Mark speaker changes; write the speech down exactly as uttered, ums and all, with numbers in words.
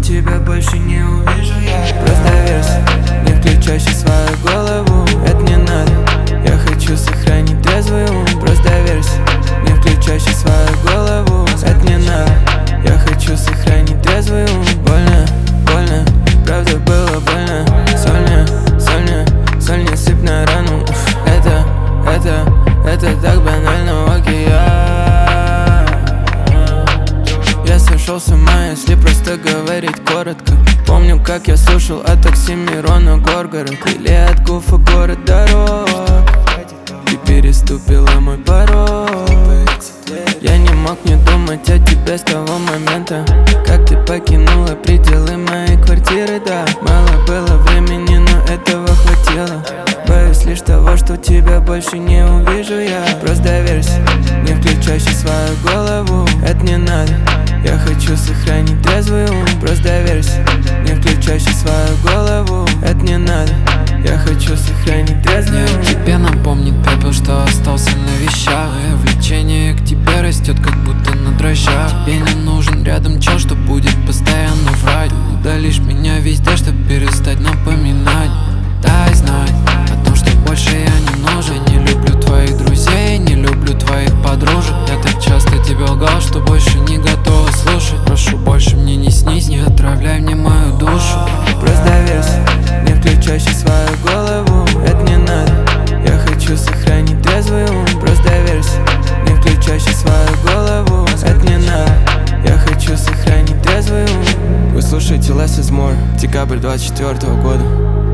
Speaker 1: тебя больше не увижу я. Просто верься, не включайся в свою голову. Это не надо, я хочу сохранить трезвый ум. Просто верься, не включайся в свою голову. Это не надо, я хочу сохранить трезвый ум. Больно, больно, правда было больно. Сольно, сольно, сольно сыпь на рану. Уф, это, это, это так банально, окей, я Я сошел с ума, если просто говорить коротко. Помню, как я слушал от Оксимирона Горгород или от Гуфа город дорог. Ты переступила мой порог. Я не мог не думать о тебе с того момента, как ты покинула пределы моей квартиры, да. Мало было времени, но этого хватило. Боюсь лишь того, что тебя больше не увижу я. Просто верься, не включайся в свою голову. Это не надо, я хочу сохранить трезвый ум. Просто верься, не включайся в свою голову. Это не надо, я хочу сохранить трезвый ум.
Speaker 2: Тебе напомнит пепел, что остался на вещах. Мое влечение к тебе растет, как будто на дрожжах. Тебе не нужен рядом чел, что будет постоянно врать. Удалишь меня везде, чтоб перестать напоминать. Дай знать о том, что больше я не нужен. Не люблю твоих друзей, не люблю твоих подружек. Я так часто тебе лгал, что больше не готова слушать. Прошу, больше мне не снись, не отравляй мне мою душу.
Speaker 1: Просто верься, не включайся в свою голову. Это не надо, я хочу сохранить трезвый ум. Просто верься, не включайся в свою голову. Это не надо, я хочу сохранить трезвый ум. Вы слушаете Less is More, декабрь двадцать четвёртого года.